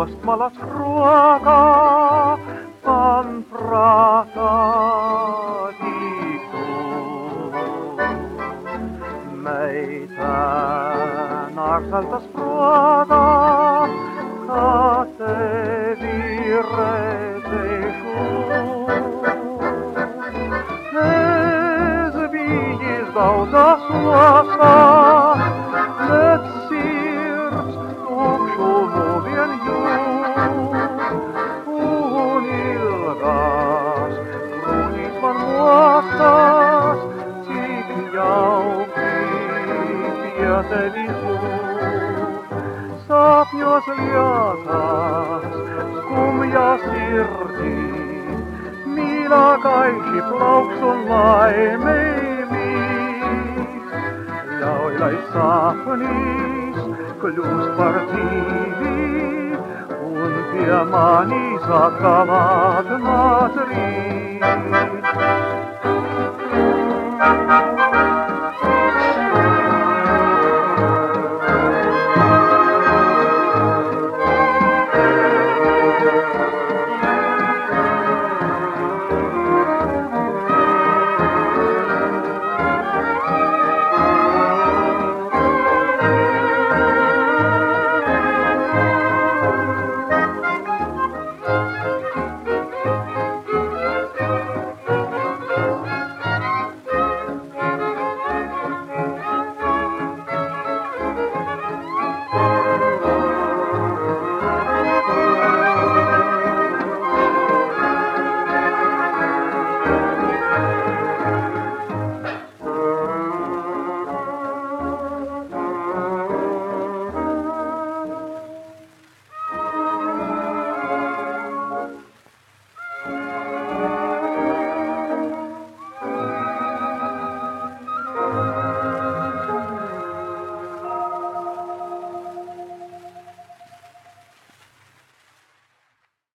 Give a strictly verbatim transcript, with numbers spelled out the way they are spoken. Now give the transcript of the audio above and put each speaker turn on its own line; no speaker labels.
juostmalas ruokaa, pan pratatiku. Meitä narsaltas pruota, kate vireteiku. Ez viizdauta suosta, let sirts tuksuvuvien juu. Unilgas, krunisvan muostas, tik jauki pietelisu. Sapnios liatas, skumja sirti, mila kaikki plauksun laimemis. Laulai sapnis, klus partivi, un piamani sakavat matris.